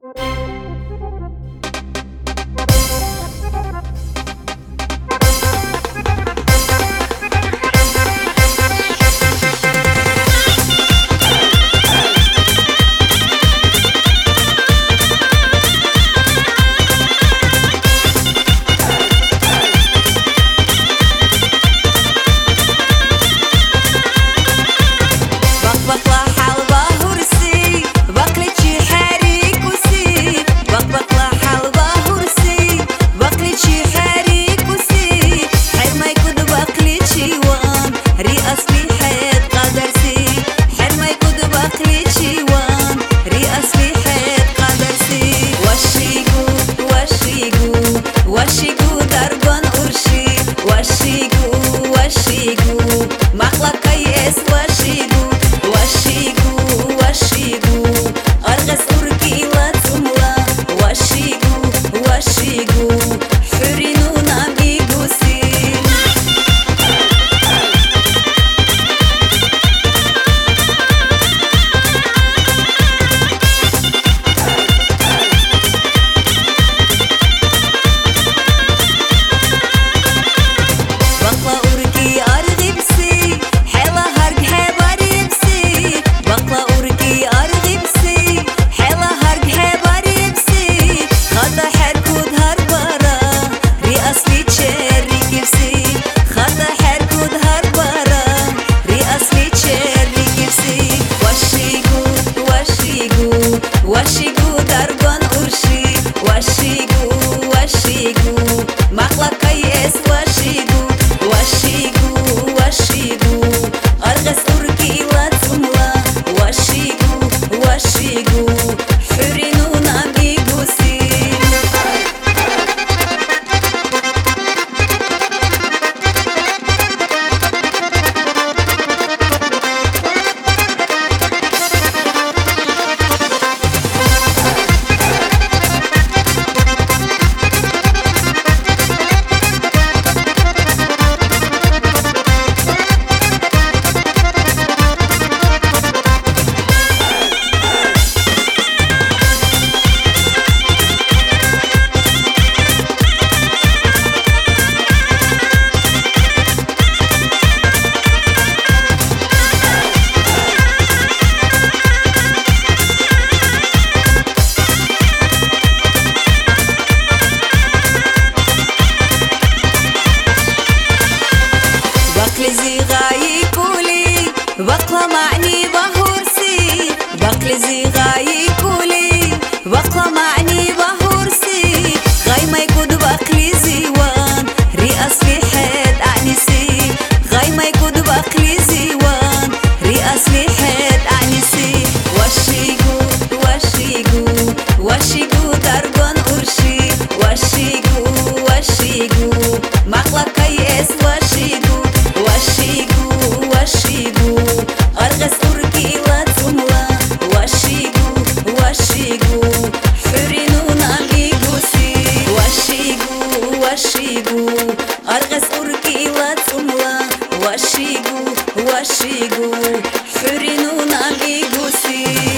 بقلا معني بهورسي بقلزي غاي كولي بقلا معني بهورسي غاي ما يكود بقلزي وان رئاس في حد أعنسي غاي ما يكود بقلزي وان رئاس في حد أعنسي وشيقو وشيقو وشيقو دربان أرشي وشيقو وشيقو مقلا كيس وشيقو وشيقو وشيقو أرغس أركي لا تملا وشيقو وشيقو حرينو ناميقوسي وشيقو وشيقو أرغس أركي لا تملا وشيقو وشيقو حرينو ناميقوسي